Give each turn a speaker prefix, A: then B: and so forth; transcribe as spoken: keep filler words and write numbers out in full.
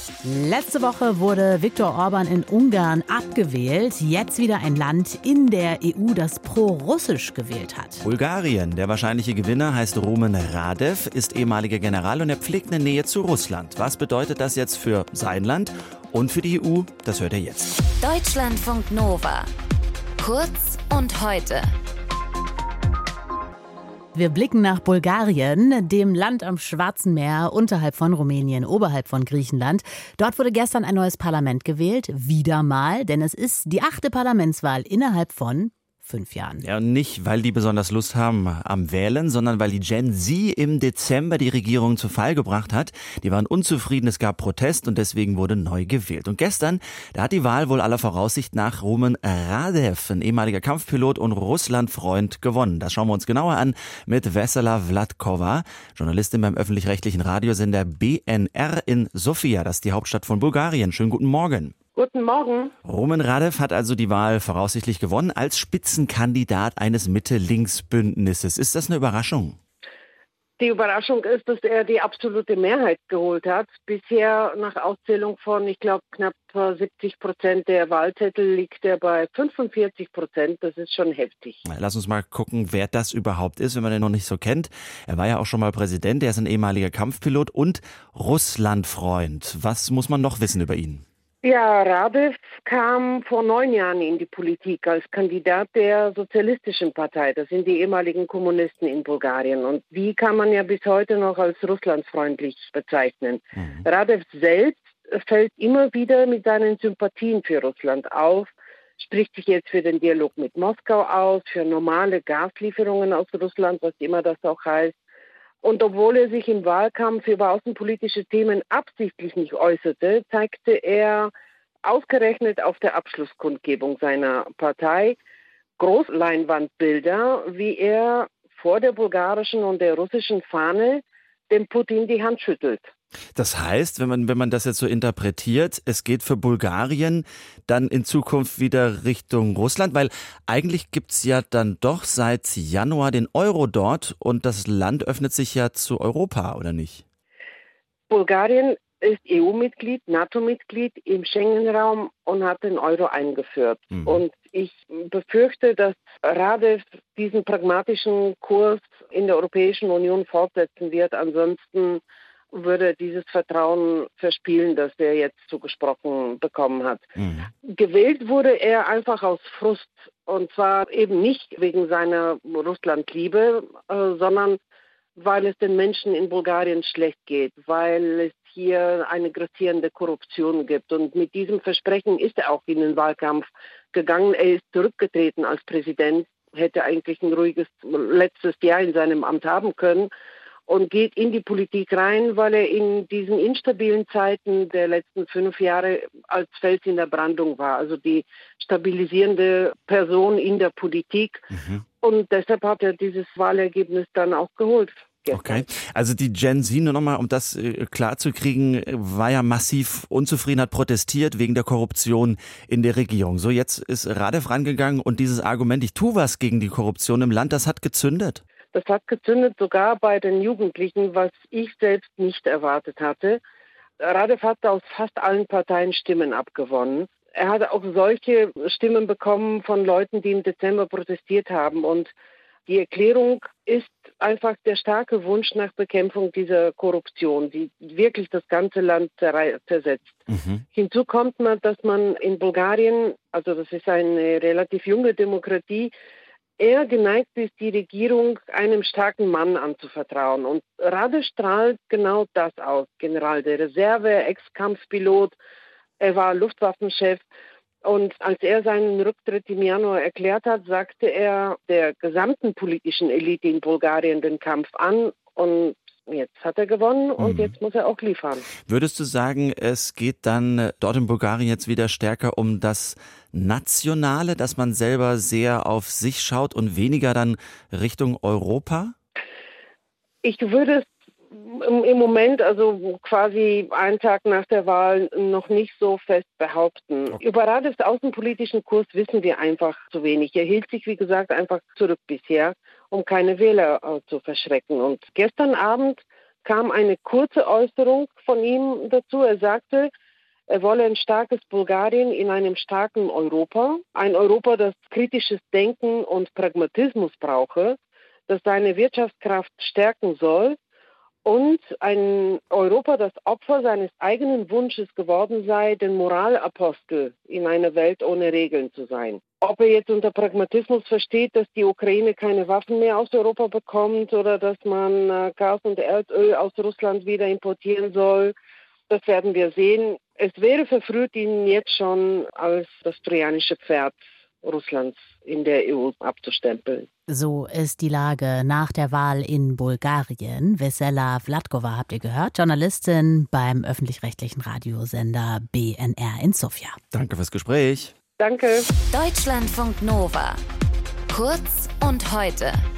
A: Letzte Woche wurde Viktor Orban in Ungarn abgewählt. Jetzt wieder ein Land in der E U, das pro-russisch gewählt hat.
B: Bulgarien, der wahrscheinliche Gewinner, heißt Rumen Radev, ist ehemaliger General und er pflegt eine Nähe zu Russland. Was bedeutet das jetzt für sein Land und für die E U? Das hört ihr jetzt.
C: Deutschlandfunk Nova. Kurz und heute.
A: Wir blicken nach Bulgarien, dem Land am Schwarzen Meer, unterhalb von Rumänien, oberhalb von Griechenland. Dort wurde gestern ein neues Parlament gewählt, wieder mal, denn es ist die achte Parlamentswahl innerhalb von fünf Jahren.
B: Ja, und nicht, weil die besonders Lust haben am Wählen, sondern weil die Gen Z im Dezember die Regierung zu Fall gebracht hat. Die waren unzufrieden, es gab Protest und deswegen wurde neu gewählt. Und gestern, da hat die Wahl wohl aller Voraussicht nach Rumen Radev, ein ehemaliger Kampfpilot und Russlandfreund, gewonnen. Das schauen wir uns genauer an mit Vesela Vladkova, Journalistin beim öffentlich-rechtlichen Radiosender B N R in Sofia, das ist die Hauptstadt von Bulgarien. Schönen guten Morgen.
D: Guten Morgen.
B: Rumen Radev hat also die Wahl voraussichtlich gewonnen als Spitzenkandidat eines Mitte-Links-Bündnisses. Ist das eine Überraschung?
D: Die Überraschung ist, dass er die absolute Mehrheit geholt hat. Bisher nach Auszählung von, ich glaube, knapp siebzig Prozent der Wahlzettel liegt er bei fünfundvierzig Prozent. Das ist schon heftig.
B: Lass uns mal gucken, wer das überhaupt ist, wenn man den noch nicht so kennt. Er war ja auch schon mal Präsident, er ist ein ehemaliger Kampfpilot und Russlandfreund. Was muss man noch wissen über ihn?
D: Ja, Radev kam vor neun Jahren in die Politik als Kandidat der Sozialistischen Partei. Das sind die ehemaligen Kommunisten in Bulgarien. Und die kann man ja bis heute noch als russlandfreundlich bezeichnen. Mhm. Radev selbst fällt immer wieder mit seinen Sympathien für Russland auf, spricht sich jetzt für den Dialog mit Moskau aus, für normale Gaslieferungen aus Russland, was immer das auch heißt. Und obwohl er sich im Wahlkampf über außenpolitische Themen absichtlich nicht äußerte, zeigte er ausgerechnet auf der Abschlusskundgebung seiner Partei Großleinwandbilder, wie er vor der bulgarischen und der russischen Fahne dem Putin die Hand schüttelt.
B: Das heißt, wenn man, wenn man das jetzt so interpretiert, es geht für Bulgarien dann in Zukunft wieder Richtung Russland, weil eigentlich gibt's ja dann doch seit Januar den Euro dort und das Land öffnet sich ja zu Europa, oder nicht?
D: Bulgarien ist E U-Mitglied, NATO-Mitglied im Schengen-Raum und hat den Euro eingeführt. Mhm. Und ich befürchte, dass Radev diesen pragmatischen Kurs in der Europäischen Union fortsetzen wird. Ansonsten würde dieses Vertrauen verspielen, das er jetzt zugesprochen bekommen hat. Mhm. Gewählt wurde er einfach aus Frust. Und zwar eben nicht wegen seiner Russlandliebe, äh, sondern weil es den Menschen in Bulgarien schlecht geht, weil es hier eine grassierende Korruption gibt. Und mit diesem Versprechen ist er auch in den Wahlkampf gegangen. Er ist zurückgetreten als Präsident, hätte eigentlich ein ruhiges letztes Jahr in seinem Amt haben können. Und geht in die Politik rein, weil er in diesen instabilen Zeiten der letzten fünf Jahre als Fels in der Brandung war, also die stabilisierende Person in der Politik. Mhm. Und deshalb hat er dieses Wahlergebnis dann auch geholt.
B: Okay, also die Gen Z, nur nochmal, um das äh, klar zu kriegen, war ja massiv unzufrieden, hat protestiert wegen der Korruption in der Regierung. So, jetzt ist Radev rangegangen und dieses Argument, ich tue was gegen die Korruption im Land, das hat gezündet.
D: Das hat gezündet sogar bei den Jugendlichen, was ich selbst nicht erwartet hatte. Radev hat aus fast allen Parteien Stimmen abgewonnen. Er hat auch solche Stimmen bekommen von Leuten, die im Dezember protestiert haben. Und die Erklärung ist einfach der starke Wunsch nach Bekämpfung dieser Korruption, die wirklich das ganze Land zersetzt. Mhm. Hinzu kommt man, dass man in Bulgarien, also das ist eine relativ junge Demokratie, eher geneigt ist, die Regierung einem starken Mann anzuvertrauen. Und Radev strahlt genau das aus. General der Reserve, Ex-Kampfpilot, er war Luftwaffenchef. Und als er seinen Rücktritt im Januar erklärt hat, sagte er der gesamten politischen Elite in Bulgarien den Kampf an. Und jetzt hat er gewonnen und mhm. jetzt muss er auch liefern.
B: Würdest du sagen, es geht dann dort in Bulgarien jetzt wieder stärker um das Nationale, dass man selber sehr auf sich schaut und weniger dann Richtung Europa?
D: Ich würde es im Moment, also quasi einen Tag nach der Wahl, noch nicht so fest behaupten. Okay. Über Radevs außenpolitischen Kurs wissen wir einfach zu wenig. Er hielt sich, wie gesagt, einfach zurück bisher, um keine Wähler äh, zu verschrecken. Und gestern Abend kam eine kurze Äußerung von ihm dazu. Er sagte, er wolle ein starkes Bulgarien in einem starken Europa, ein Europa, das kritisches Denken und Pragmatismus brauche, das seine Wirtschaftskraft stärken soll und ein Europa, das Opfer seines eigenen Wunsches geworden sei, den Moralapostel in einer Welt ohne Regeln zu sein. Ob er jetzt unter Pragmatismus versteht, dass die Ukraine keine Waffen mehr aus Europa bekommt oder dass man Gas und Erdöl aus Russland wieder importieren soll, das werden wir sehen. Es wäre verfrüht, ihn jetzt schon als das trojanische Pferd Russlands in der E U abzustempeln.
A: So ist die Lage nach der Wahl in Bulgarien. Vesela Vladkova habt ihr gehört, Journalistin beim öffentlich-rechtlichen Radiosender B N R in Sofia.
B: Danke fürs Gespräch.
D: Danke.
C: Deutschlandfunk Nova. Kurz und heute.